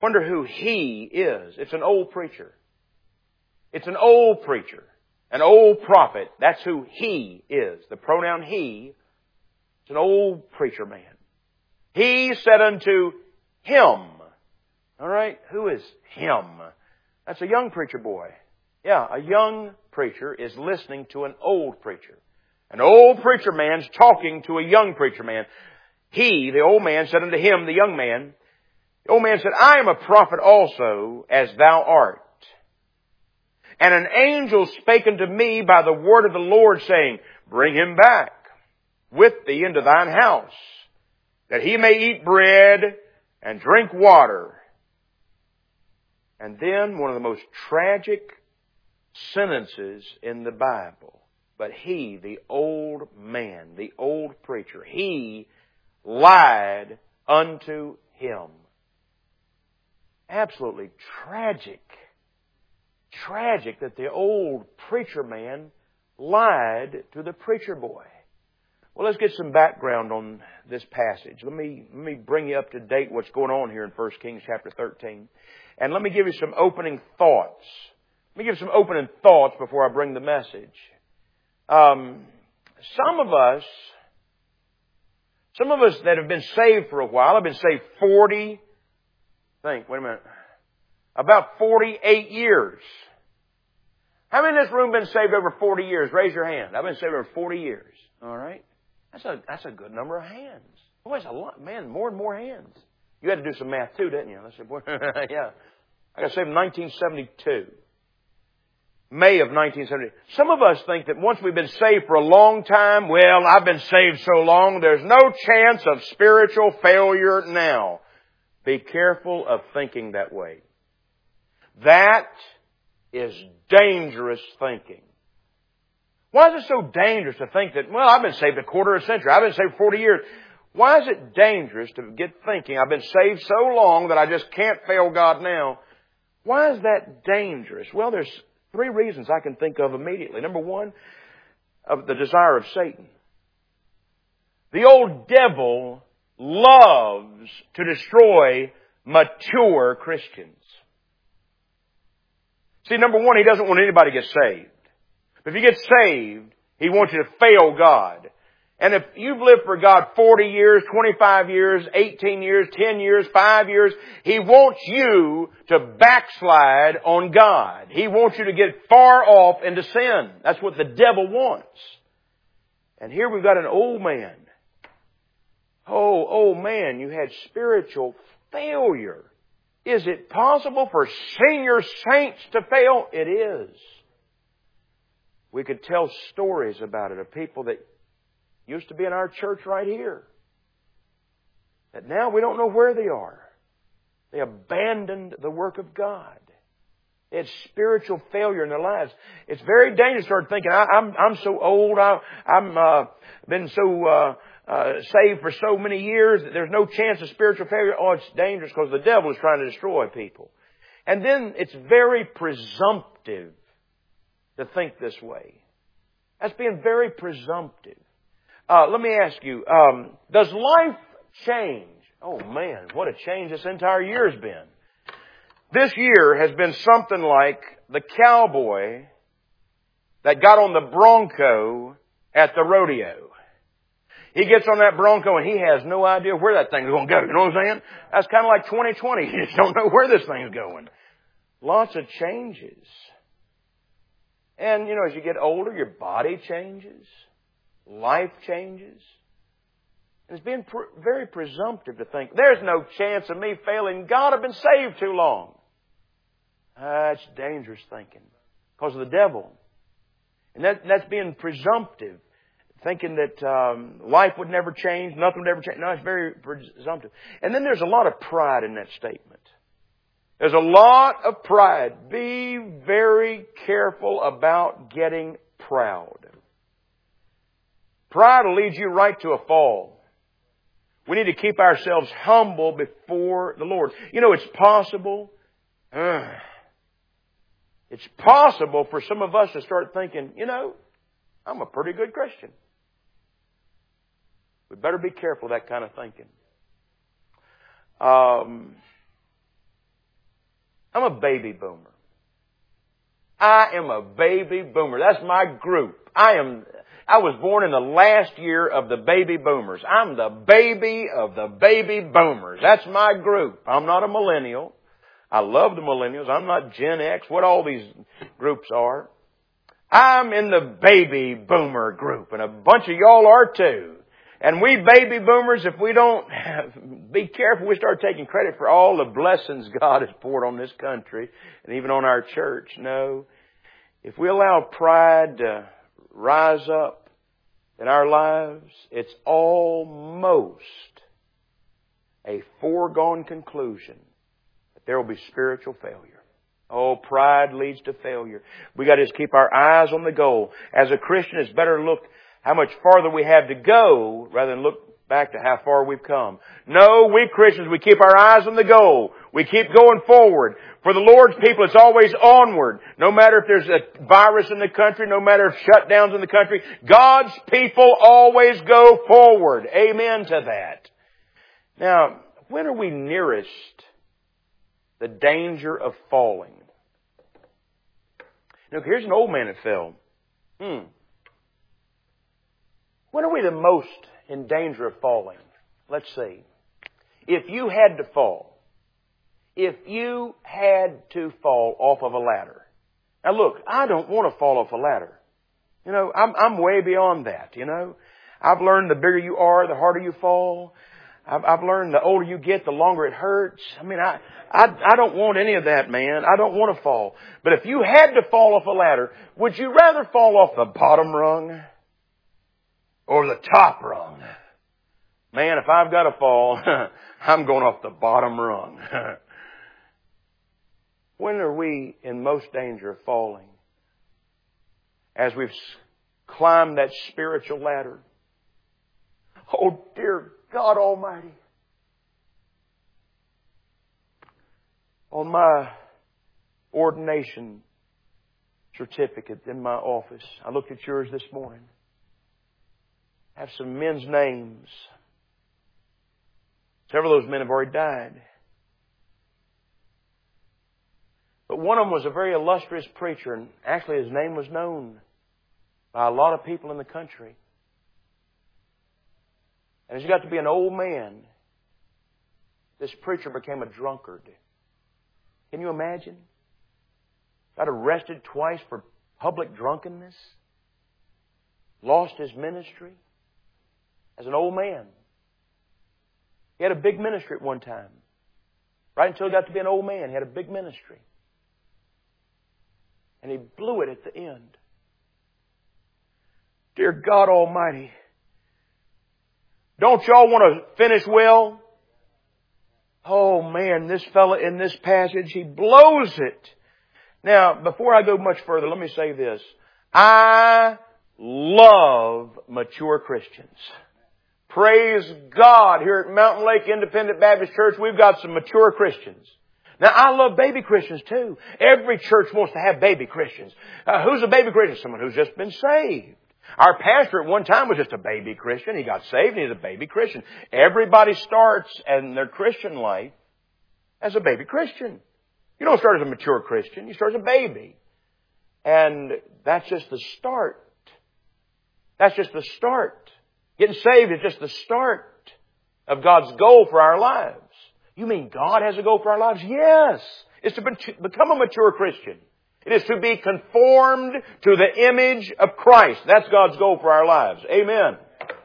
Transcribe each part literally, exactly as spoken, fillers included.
Wonder who he is. It's an old preacher. It's an old preacher. An old prophet. That's who he is. The pronoun he. It's an old preacher man. He said unto him. All right? Who is him? That's a young preacher boy. Yeah, a young preacher is listening to an old preacher. An old preacher man's talking to a young preacher man. He, the old man, said unto him, the young man, the old man said, I am a prophet also, as thou art. And an angel spake unto me by the word of the Lord, saying, bring him back with thee into thine house, that he may eat bread and drink water. And then one of the most tragic sentences in the Bible. But he, the old man, the old preacher, he lied unto him. Absolutely tragic. Tragic that the old preacher man lied to the preacher boy. Well, let's get some background on this passage. Let me, let me bring you up to date what's going on here in First Kings chapter thirteen. And let me give you some opening thoughts. Let me give some opening thoughts before I bring the message. Um, some of us, some of us that have been saved for a while, have been saved forty, think, wait a minute, about forty-eight years. How many in this room been saved over forty years? Raise your hand. I've been saved over forty years. All right. That's a, that's a good number of hands. Boy, that's a lot, man, more and more hands. You had to do some math too, didn't you? I said, boy, yeah. I got saved in nineteen seventy-two. May of nineteen seventy. Some of us think that once we've been saved for a long time, well, I've been saved so long, there's no chance of spiritual failure now. Be careful of thinking that way. That is dangerous thinking. Why is it so dangerous to think that, well, I've been saved a quarter of a century, I've been saved forty years. Why is it dangerous to get thinking, I've been saved so long that I just can't fail God now? Why is that dangerous? Well, there's three reasons I can think of immediately. Number one, of the desire of Satan. The old devil loves to destroy mature Christians. See, number one, he doesn't want anybody to get saved. If you get saved, he wants you to fail God. And if you've lived for God forty years, twenty-five years, eighteen years, ten years, five years, he wants you to backslide on God. He wants you to get far off into sin. That's what the devil wants. And here we've got an old man. Oh, old man, you had spiritual failure. Is it possible for senior saints to fail? It is. We could tell stories about it of people that used to be in our church right here, that now we don't know where they are. They abandoned the work of God. They had spiritual failure in their lives. It's very dangerous to start thinking, I, I'm, I'm so old, I, I'm uh, been so uh, uh, saved for so many years that there's no chance of spiritual failure. Oh, it's dangerous because the devil is trying to destroy people. And then it's very presumptive to think this way. That's being very presumptive. Uh, let me ask you, um, does life change? Oh man, what a change this entire year has been. This year has been something like the cowboy that got on the Bronco at the rodeo. He gets on that Bronco and he has no idea where that thing's going to go. You know what I'm saying? That's kind of like twenty twenty. You just don't know where this thing's going. Lots of changes. And, you know, as you get older, your body changes. Life changes. And it's been pr- very presumptive to think, there's no chance of me failing God. I've been saved too long. That's dangerous thinking because of the devil. And that, that's being presumptive, thinking that um, life would never change, nothing would ever change. No, it's very presumptive. And then there's a lot of pride in that statement. There's a lot of pride. Be very careful about getting proud. Pride will lead you right to a fall. We need to keep ourselves humble before the Lord. You know, it's possible. Uh, it's possible for some of us to start thinking, you know, I'm a pretty good Christian. We better be careful of that kind of thinking. Um, I'm a baby boomer. I am a baby boomer. That's my group. I am, I was born in the last year of the baby boomers. I'm the baby of the baby boomers. That's my group. I'm not a millennial. I love the millennials. I'm not Gen X, what all these groups are. I'm in the baby boomer group, and a bunch of y'all are too. And we baby boomers, if we don't be careful, we start taking credit for all the blessings God has poured on this country and even on our church. No. If we allow pride to rise up in our lives, it's almost a foregone conclusion that there will be spiritual failure. Oh, pride leads to failure. We got to just keep our eyes on the goal. As a Christian, it's better to look how much farther we have to go rather than look back to how far we've come. No, we Christians, we keep our eyes on the goal. We keep going forward. For the Lord's people, it's always onward. No matter if there's a virus in the country, no matter if shutdowns in the country, God's people always go forward. Amen to that. Now, when are we nearest the danger of falling? Look, here's an old man that fell. Hmm. When are we the most in danger of falling? Let's see. If you had to fall, if you had to fall off of a ladder. Now look, I don't want to fall off a ladder. You know, I'm, I'm way beyond that, you know. I've learned the bigger you are, the harder you fall. I've, I've learned the older you get, the longer it hurts. I mean, I, I, I don't want any of that, man. I don't want to fall. But if you had to fall off a ladder, would you rather fall off the bottom rung or the top rung? Man, if I've got to fall, I'm going off the bottom rung. When are we in most danger of falling? As we've climbed that spiritual ladder. Oh, dear God Almighty. On my ordination certificate in my office, I looked at yours this morning. I have some men's names. Several of those men have already died. But one of them was a very illustrious preacher, and actually his name was known by a lot of people in the country. And as he got to be an old man, this preacher became a drunkard. Can you imagine? Got arrested twice for public drunkenness. Lost his ministry as an old man. He had a big ministry at one time. Right until he got to be an old man, he had a big ministry. And he blew it at the end. Dear God Almighty, don't y'all want to finish well? Oh man, this fella in this passage, he blows it. Now, before I go much further, let me say this. I love mature Christians. Praise God, here at Mountain Lake Independent Baptist Church, we've got some mature Christians. Now, I love baby Christians too. Every church wants to have baby Christians. Uh, who's a baby Christian? Someone who's just been saved. Our pastor at one time was just a baby Christian. He got saved and he's a baby Christian. Everybody starts in their Christian life as a baby Christian. You don't start as a mature Christian. You start as a baby. And that's just the start. That's just the start. Getting saved is just the start of God's goal for our lives. You mean God has a goal for our lives? Yes. It's to become a mature Christian. It is to be conformed to the image of Christ. That's God's goal for our lives. Amen.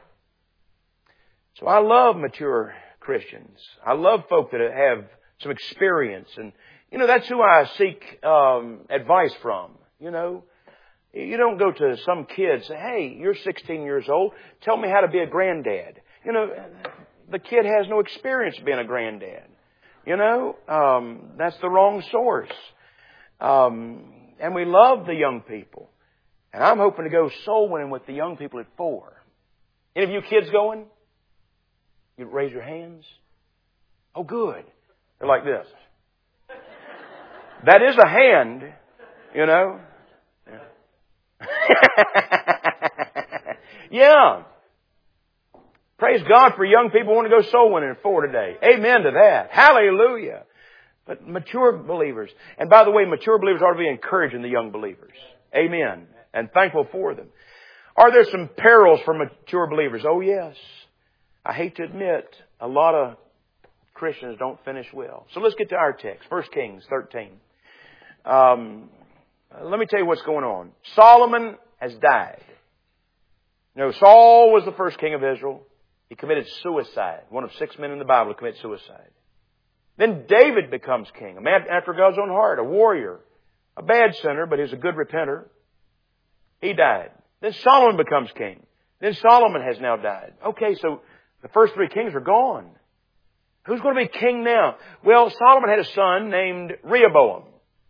So I love mature Christians. I love folk that have some experience. And, you know, that's who I seek um, advice from. You know, you don't go to some kid and say, hey, you're sixteen years old. Tell me how to be a granddad. You know, the kid has no experience being a granddad. You know, um, that's the wrong source. Um, and we love the young people. And I'm hoping to go soul winning with the young people at four. Any of you kids going? You raise your hands. Oh, good. They're like this. That is a hand, you know. Yeah. Praise God for young people who want to go soul winning at four today. Amen to that. Hallelujah. But mature believers. And by the way, mature believers ought to be encouraging the young believers. Amen. And thankful for them. Are there some perils for mature believers? Oh yes. I hate to admit, a lot of Christians don't finish well. So let's get to our text. First Kings thirteen. Um, let me tell you what's going on. Solomon has died. You know, Saul was the first king of Israel. He committed suicide. One of six men in the Bible to commit suicide. Then David becomes king. A man after God's own heart. A warrior. A bad sinner, but he's a good repenter. He died. Then Solomon becomes king. Then Solomon has now died. Okay, so the first three kings are gone. Who's going to be king now? Well, Solomon had a son named Rehoboam.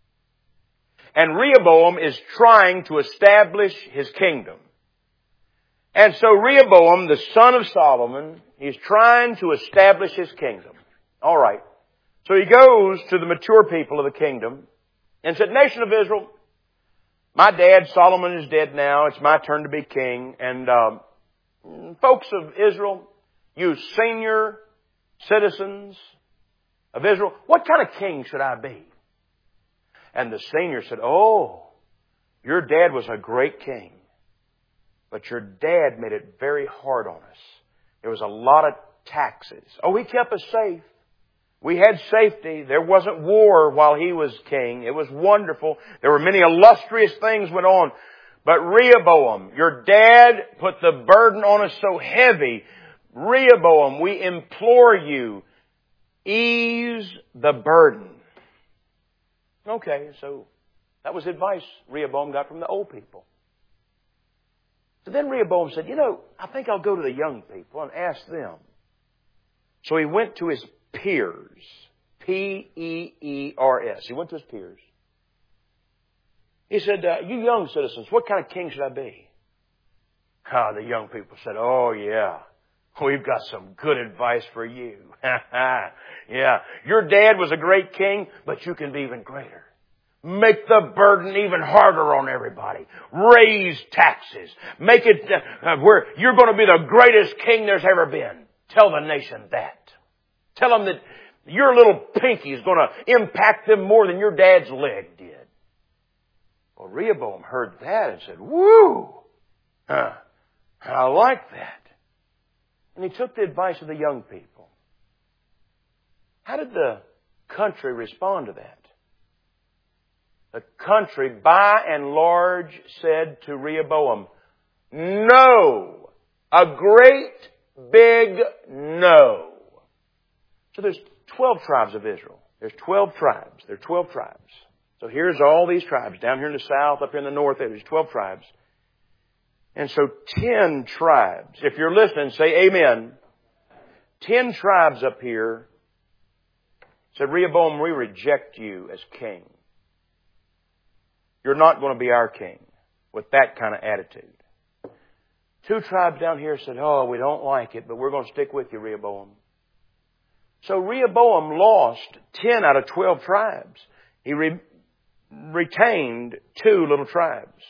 And Rehoboam is trying to establish his kingdom. And so Rehoboam, the son of Solomon, is trying to establish his kingdom. All right. So he goes to the mature people of the kingdom and said, Nation of Israel, my dad Solomon is dead now. It's my turn to be king. And um, folks of Israel, you senior citizens of Israel, what kind of king should I be? And the senior said, oh, your dad was a great king. But your dad made it very hard on us. There was a lot of taxes. Oh, he kept us safe. We had safety. There wasn't war while he was king. It was wonderful. There were many illustrious things went on. But Rehoboam, your dad put the burden on us so heavy. Rehoboam, we implore you, ease the burden. Okay, so that was advice Rehoboam got from the old people. So then Rehoboam said, you know, I think I'll go to the young people and ask them. So he went to his peers. P E E R S. He went to his peers. He said, uh, you young citizens, what kind of king should I be? Ah, the young people said, oh yeah, we've got some good advice for you. Yeah, your dad was a great king, but you can be even greater. Make the burden even harder on everybody. Raise taxes. Make it uh, where you're going to be the greatest king there's ever been. Tell the nation that. Tell them that your little pinky is going to impact them more than your dad's leg did. Well, Rehoboam heard that and said, woo! Huh, I like that. And he took the advice of the young people. How did the country respond to that? The country, by and large, said to Rehoboam, no! A great big no! So there's twelve tribes of Israel. There's twelve tribes. There are twelve tribes. So here's all these tribes. Down here in the south, up here in the north, there's twelve tribes. And so ten tribes. If you're listening, say amen. Ten tribes up here said, Rehoboam, we reject you as king. You're not going to be our king with that kind of attitude. Two tribes down here said, oh, we don't like it, but we're going to stick with you, Rehoboam. So Rehoboam lost ten out of twelve tribes. He re- retained two little tribes.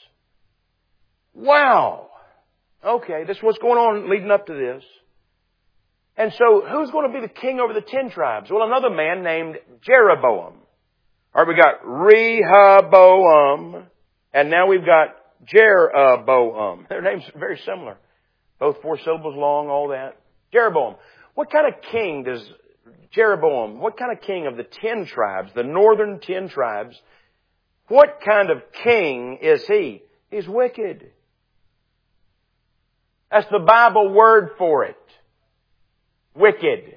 Wow. Okay, this is what's going on leading up to this. And so who's going to be the king over the ten tribes? Well, another man named Jeroboam. All right, we got Rehoboam, and now we've got Jeroboam. Their names are very similar. Both four syllables long, all that. Jeroboam. What kind of king does Jeroboam, what kind of king of the ten tribes, the northern ten tribes, what kind of king is he? He's wicked. That's the Bible word for it. Wicked.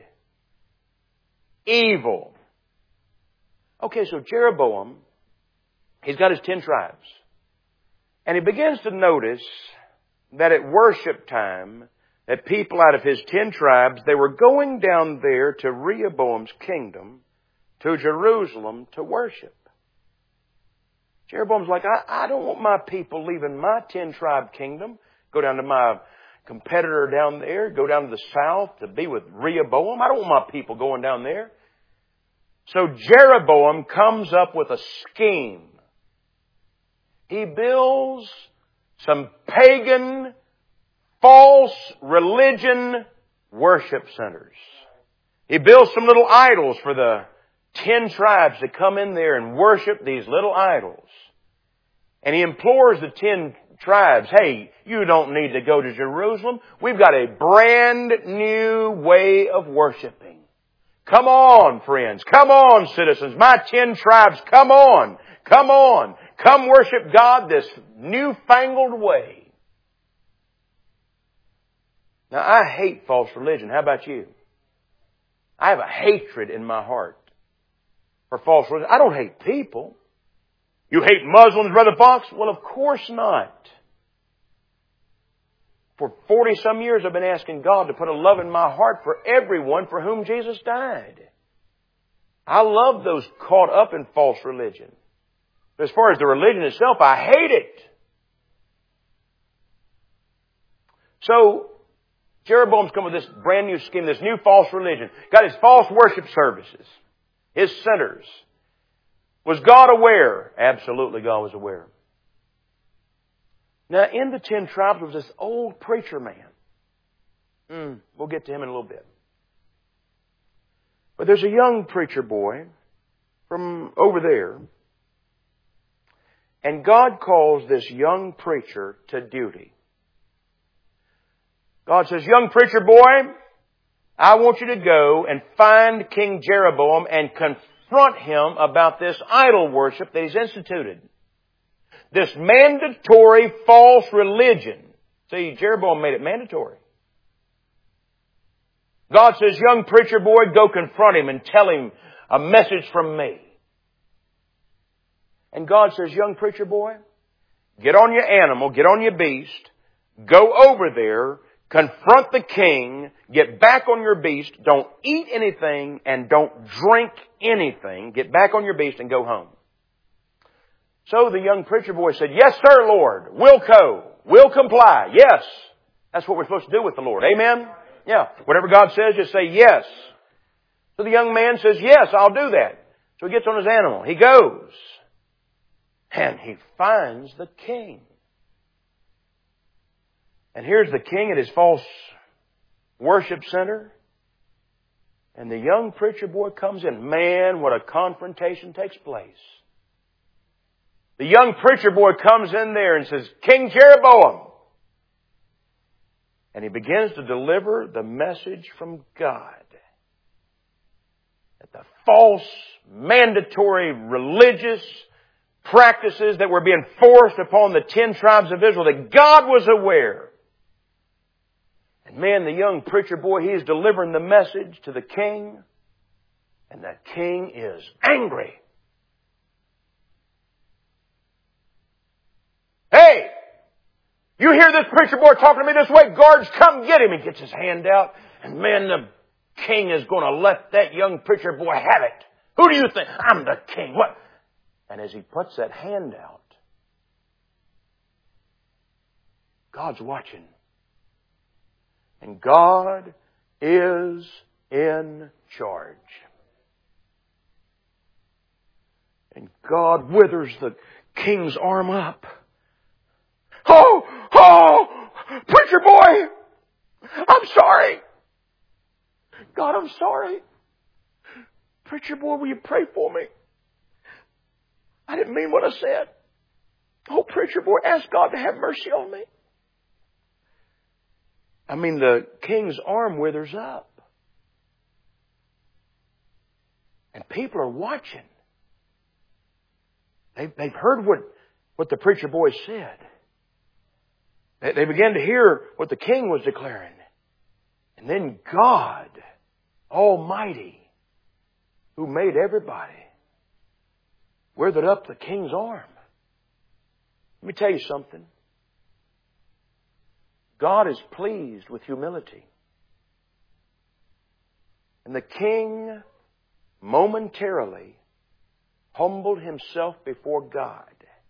Evil. Okay, so Jeroboam, he's got his ten tribes. And he begins to notice that at worship time, that people out of his ten tribes, they were going down there to Rehoboam's kingdom, to Jerusalem, to worship. Jeroboam's like, I, I don't want my people leaving my ten tribe kingdom, go down to my competitor down there, go down to the south to be with Rehoboam. I don't want my people going down there. So Jeroboam comes up with a scheme. He builds some pagan, false religion worship centers. He builds some little idols for the ten tribes to come in there and worship these little idols. And He implores the ten tribes, hey, you don't need to go to Jerusalem. We've got a brand new way of worshiping. Come on, friends. Come on, citizens. My ten tribes, come on. Come on. Come worship God this newfangled way. Now, I hate false religion. How about you? I have a hatred in my heart for false religion. I don't hate people. You hate Muslims, Brother Fox? Well, of course not. For forty some years I've been asking God to put a love in my heart for everyone for whom Jesus died. I love those caught up in false religion. But as far as the religion itself, I hate it. So, Jeroboam's come with this brand new scheme, this new false religion. Got his false worship services, his centers. Was God aware? Absolutely, God was aware. Now, in the ten tribes was this old preacher man. Mm, we'll get to him in a little bit. But there's a young preacher boy from over there. And God calls this young preacher to duty. God says, young preacher boy, I want you to go and find King Jeroboam and confront him about this idol worship that he's instituted. This mandatory false religion. See, Jeroboam made it mandatory. God says, young preacher boy, go confront him and tell him a message from me. And God says, young preacher boy, get on your animal, get on your beast, go over there, confront the king, get back on your beast, don't eat anything and don't drink anything. Get back on your beast and go home. So the young preacher boy said, yes, sir, Lord. We'll go. We'll comply. Yes. That's what we're supposed to do with the Lord. Amen? Yeah. Whatever God says, just say yes. So the young man says, yes, I'll do that. So he gets on his animal. He goes. And he finds the king. And here's the king at his false worship center. And the young preacher boy comes in. Man, what a confrontation takes place. The young preacher boy comes in there and says, King Jeroboam. And he begins to deliver the message from God. That the false, mandatory, religious practices that were being forced upon the ten tribes of Israel, that God was aware. And man, the young preacher boy, he is delivering the message to the king. And the king is angry. Hey, you hear this preacher boy talking to me this way? Guards, come get him. He gets his hand out. And man, the king is going to let that young preacher boy have it. Who do you think? I'm the king. What? And as he puts that hand out, God's watching. And God is in charge. And God withers the king's arm up. Oh, oh, preacher boy, I'm sorry. God, I'm sorry. Preacher boy, will you pray for me? I didn't mean what I said. Oh, preacher boy, ask God to have mercy on me. I mean, the king's arm withers up. And people are watching. They've, they've heard what, what the preacher boy said. They, they began to hear what the king was declaring. And then God Almighty, who made everybody, withered up the king's arm. Let me tell you something. God is pleased with humility. And the king momentarily humbled himself before God.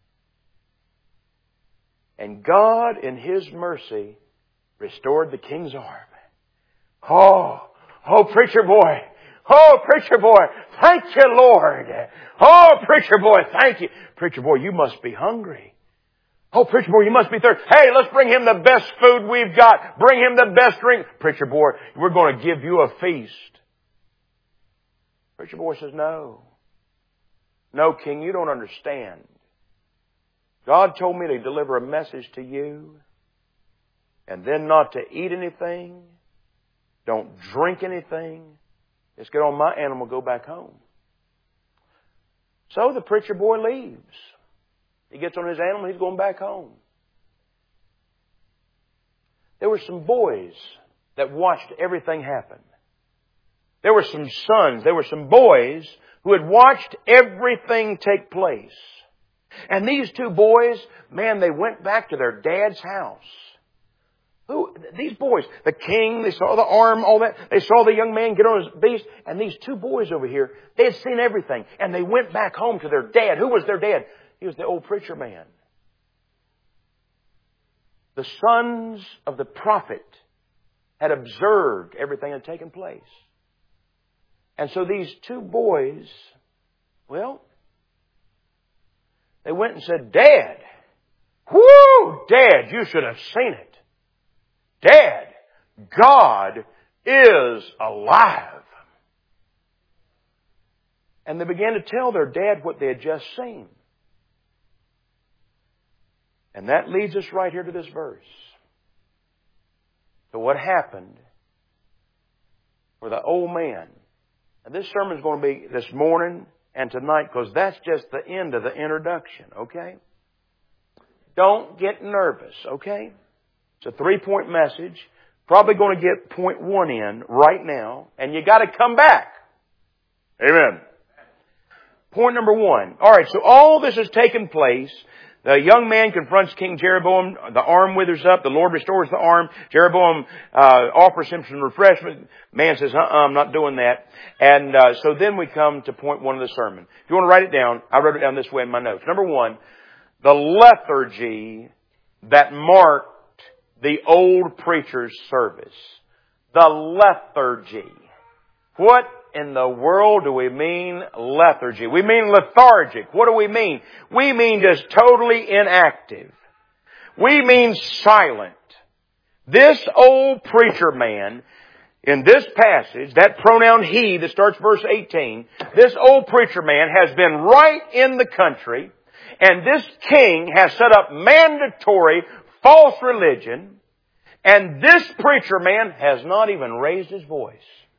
And God, in His mercy, restored the king's arm. Oh, oh, preacher boy. Oh, preacher boy. Thank you, Lord. Oh, preacher boy. Thank you. Preacher boy, you must be hungry. Oh, preacher boy, you must be thirsty. Hey, let's bring him the best food we've got. Bring him the best drink. Preacher boy, we're going to give you a feast. Preacher boy says, no. No, King, you don't understand. God told me to deliver a message to you and then not to eat anything. Don't drink anything. Just get on my animal, go back home. So the preacher boy leaves. He gets on his animal, he's going back home. There were some boys that watched everything happen. There were some sons, there were some boys who had watched everything take place. And these two boys, man, they went back to their dad's house. Who, these boys, the king, they saw the arm, all that. They saw the young man get on his beast. And these two boys over here, they had seen everything. And they went back home to their dad. Who was their dad? He was the old preacher man. The sons of the prophet had observed everything that had taken place. And so these two boys, well, they went and said, Dad, whoo, Dad, you should have seen it. Dad, God is alive. And they began to tell their dad what they had just seen. And that leads us right here to this verse. So what happened for the old man? And this sermon is going to be this morning and tonight because that's just the end of the introduction, okay? Don't get nervous, okay? It's a three-point message. Probably going to get point one in right now. And you got to come back. Amen. Point number one. All right, so all this has taken place. The young man confronts King Jeroboam. The arm withers up. The Lord restores the arm. Jeroboam uh, offers him some refreshment. Man says, uh-uh, I'm not doing that. And uh, so then we come to point one of the sermon. If you want to write it down, I wrote it down this way in my notes. Number one, the lethargy that marked the old preacher's service. The lethargy. What in the world do we mean lethargy? We mean lethargic. What do we mean? We mean just totally inactive. We mean silent. This old preacher man, in this passage, that pronoun he that starts verse eighteen, this old preacher man has been right in the country, and this king has set up mandatory false religion, and this preacher man has not even raised his voice.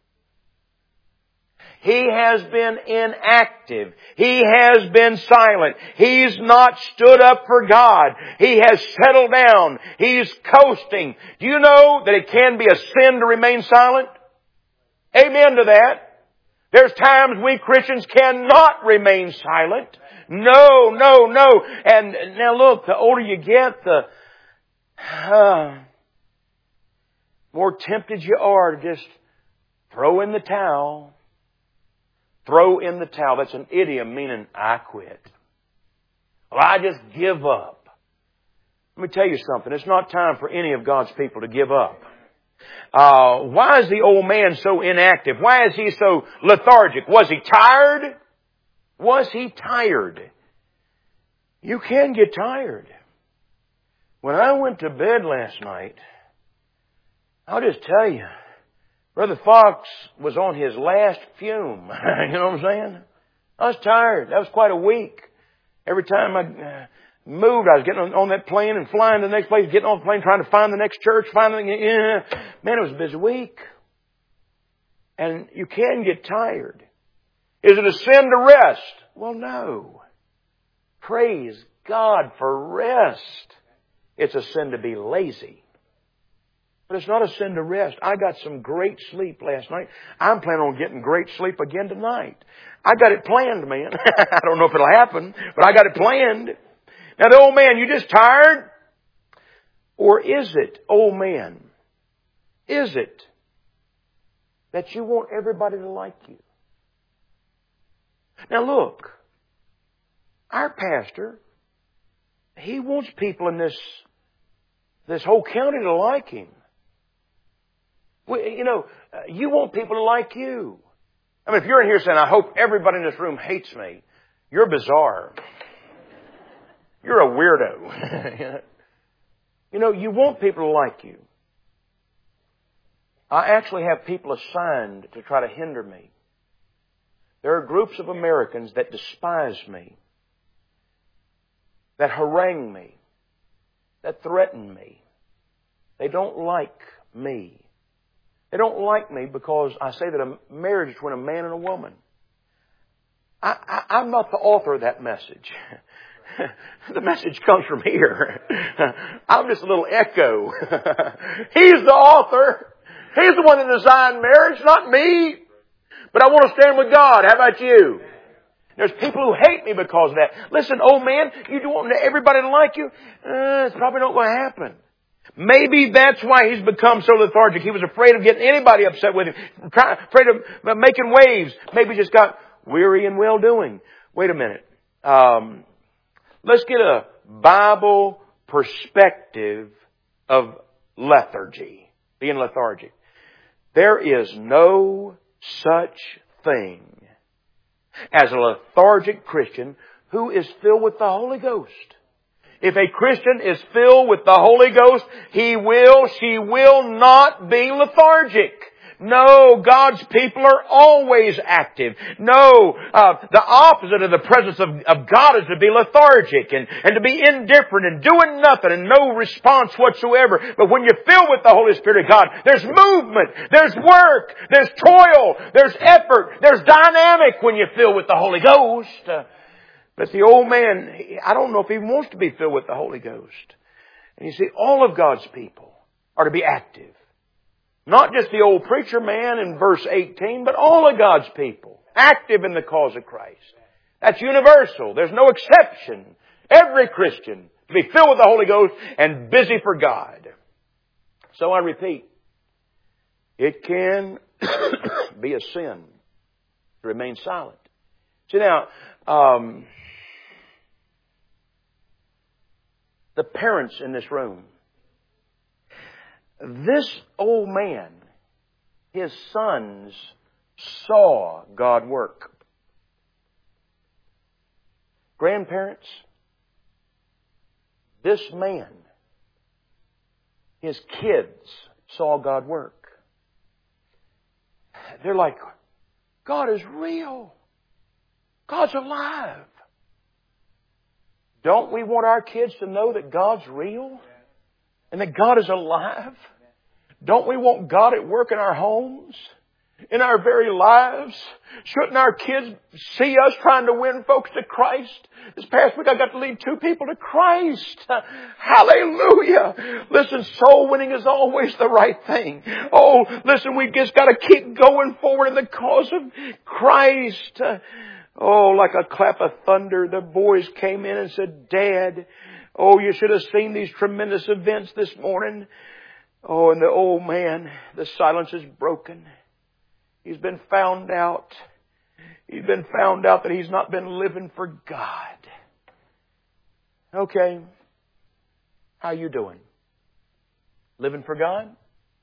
He has been inactive. He has been silent. He's not stood up for God. He has settled down. He's coasting. Do you know that it can be a sin to remain silent? Amen to that. There's times we Christians cannot remain silent. No, no, no. And now look, the older you get, the uh, more tempted you are to just throw in the towel. Throw in the towel. That's an idiom meaning I quit. Well, I just give up. Let me tell you something. It's not time for any of God's people to give up. Uh, why is the old man so inactive? Why is he so lethargic? Was he tired? Was he tired? You can get tired. When I went to bed last night, I'll just tell you, Brother Fox was on his last fume. You know what I'm saying? I was tired. That was quite a week. Every time I uh, moved, I was getting on, on that plane and flying to the next place, getting off the plane, trying to find the next church, find the, uh, man, it was a busy week. And you can get tired. Is it a sin to rest? Well, no. Praise God for rest. It's a sin to be lazy. But it's not a sin to rest. I got some great sleep last night. I'm planning on getting great sleep again tonight. I got it planned, man. I don't know if it'll happen, but I got it planned. Now the old man, you just tired? Or is it, old man, is it that you want everybody to like you? Now look, our pastor, he wants people in this, this whole county to like him. We, you know, you want people to like you. I mean, if you're in here saying, I hope everybody in this room hates me, you're bizarre. You're a weirdo. You know, you want people to like you. I actually have people assigned to try to hinder me. There are groups of Americans that despise me, that harangue me, that threaten me. They don't like me. They don't like me because I say that a marriage is between a man and a woman. I, I, I'm not the author of that message. The message comes from here. I'm just a little echo. He's the author. He's the one that designed marriage, not me. But I want to stand with God. How about you? There's people who hate me because of that. Listen, old man, you don't want everybody to like you? Uh, it's probably not going to happen. Maybe that's why he's become so lethargic. He was afraid of getting anybody upset with him. Afraid of making waves. Maybe just got weary in well-doing. Wait a minute. Um, let's get a Bible perspective of lethargy. Being lethargic. There is no such thing as a lethargic Christian who is filled with the Holy Ghost. If a Christian is filled with the Holy Ghost, he will, she will not be lethargic. No, God's people are always active. No, uh, the opposite of the presence of, of God is to be lethargic and, and to be indifferent and doing nothing and no response whatsoever. But when you're filled with the Holy Spirit of God, there's movement, there's work, there's toil, there's effort, there's dynamic when you're filled with the Holy Ghost. Uh, but the old man, I don't know if he wants to be filled with the Holy Ghost. And you see, all of God's people are to be active. Not just the old preacher man in verse eighteen, but all of God's people. Active in the cause of Christ. That's universal. There's no exception. Every Christian to be filled with the Holy Ghost and busy for God. So I repeat, it can be a sin to remain silent. See now, um, the parents in this room, this old man, his sons saw God work. Grandparents, this man, his kids saw God work. They're like, God is real. God's alive. Don't we want our kids to know that God's real? And that God is alive? Don't we want God at work in our homes? In our very lives? Shouldn't our kids see us trying to win folks to Christ? This past week I got to lead two people to Christ. Hallelujah! Listen, soul winning is always the right thing. Oh, listen, we just got to keep going forward in the cause of Christ. Oh, like a clap of thunder, the boys came in and said, Dad, oh, you should have seen these tremendous events this morning. Oh, and the old man, the silence is broken. He's been found out. He's been found out that he's not been living for God. Okay. How you doing? Living for God?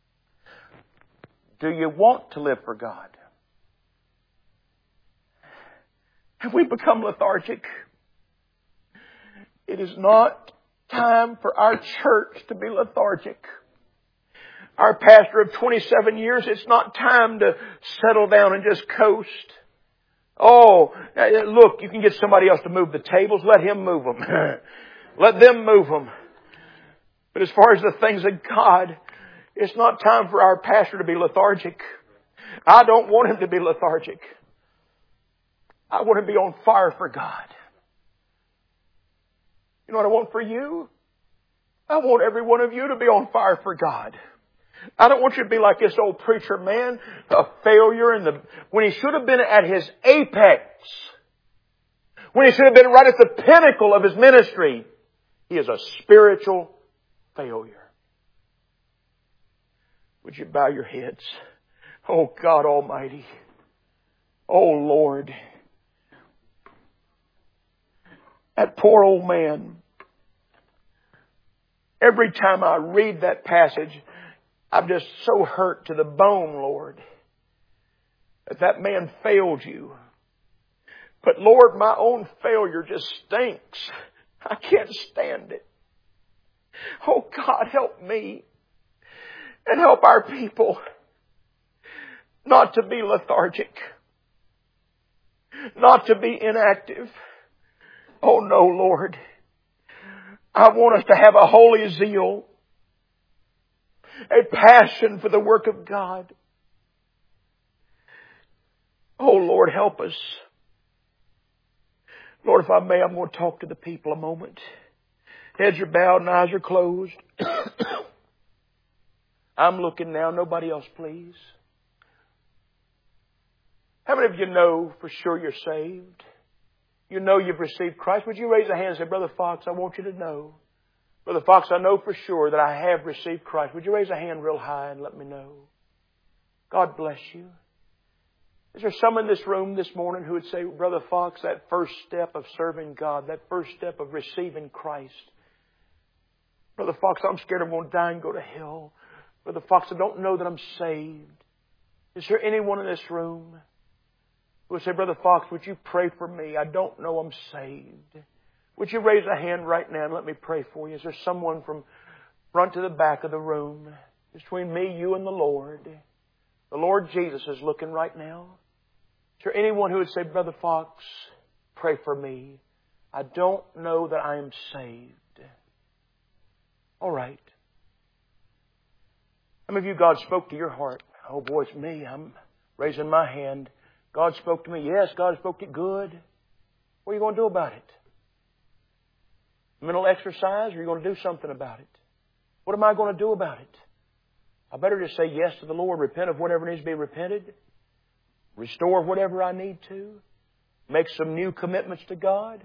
Do you want to live for God? Have we become lethargic? It is not time for our church to be lethargic. Our pastor of twenty-seven years, it's not time to settle down and just coast. Oh, look, you can get somebody else to move the tables. Let him move them. Let them move them. But as far as the things of God, it's not time for our pastor to be lethargic. I don't want him to be lethargic. I want him to be on fire for God. You know what I want for you? I want every one of you to be on fire for God. I don't want you to be like this old preacher man, a failure in the, when he should have been at his apex. When he should have been right at the pinnacle of his ministry. He is a spiritual failure. Would you bow your heads? Oh God Almighty. Oh Lord. That poor old man. Every time I read that passage, I'm just so hurt to the bone, Lord, that that man failed you. But Lord, my own failure just stinks. I can't stand it. Oh God, help me and help our people not to be lethargic. not to be inactive. Oh no, Lord. I want us to have a holy zeal, a passion for the work of God. Oh Lord, help us. Lord, if I may, I'm going to talk to the people a moment. Heads are bowed and eyes are closed. I'm looking now. Nobody else, please. How many of you know for sure you're saved? You know you've received Christ. Would you raise a hand and say, Brother Fox, I want you to know. Brother Fox, I know for sure that I have received Christ. Would you raise a hand real high and let me know? God bless you. Is there someone in this room this morning who would say, Brother Fox, that first step of serving God, that first step of receiving Christ, Brother Fox, I'm scared I'm going to die and go to hell. Brother Fox, I don't know that I'm saved. Is there anyone in this room who would say, Brother Fox, would you pray for me? I don't know I'm saved. Would you raise a hand right now and let me pray for you? Is there someone from front to the back of the room, between me, you, and the Lord? The Lord Jesus is looking right now. Is there anyone who would say, Brother Fox, pray for me? I don't know that I am saved. All right. How many of you, God spoke to your heart? Oh boy, it's me. I'm raising my hand. God spoke to me. Yes, God spoke to you. Good. What are you going to do about it? Mental exercise, or are you going to do something about it? What am I going to do about it? I better just say yes to the Lord, repent of whatever needs to be repented, restore whatever I need to, make some new commitments to God,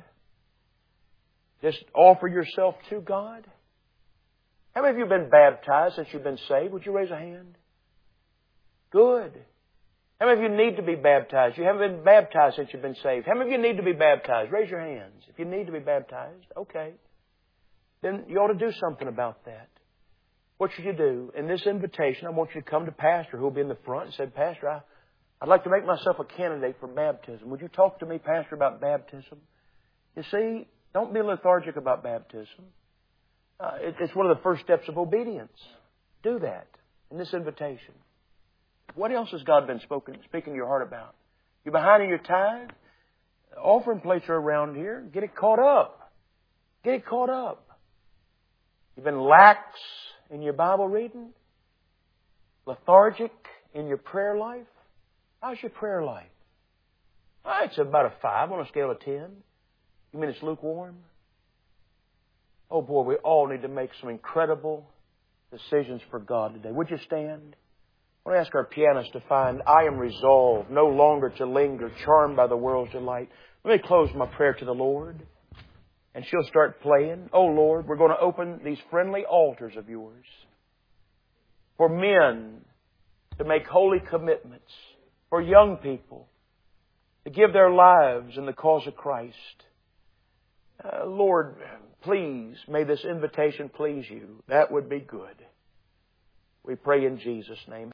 just offer yourself to God. How many of you have been baptized since you've been saved? Would you raise a hand? Good. How many of you need to be baptized? You haven't been baptized since you've been saved. How many of you need to be baptized? Raise your hands. If you need to be baptized, okay. Then you ought to do something about that. What should you do? In this invitation, I want you to come to Pastor, who will be in the front, and say, Pastor, I, I'd like to make myself a candidate for baptism. Would you talk to me, Pastor, about baptism? You see, don't be lethargic about baptism. Uh, it, it's one of the first steps of obedience. Do that in this invitation. What else has God been spoken, speaking to your heart about? You're behind in your tithe? Offering plates are around here. Get it caught up. Get it caught up. You've been lax in your Bible reading? Lethargic in your prayer life? How's your prayer life? Well, it's about a five on a scale of ten. You mean it's lukewarm? Oh boy, we all need to make some incredible decisions for God today. Would you stand? I want to ask our pianist to find, I am resolved no longer to linger, charmed by the world's delight. Let me close my prayer to the Lord. And she'll start playing. Oh Lord, we're going to open these friendly altars of yours for men to make holy commitments, for young people to give their lives in the cause of Christ. Uh, Lord, please, may this invitation please you. That would be good. We pray in Jesus' name.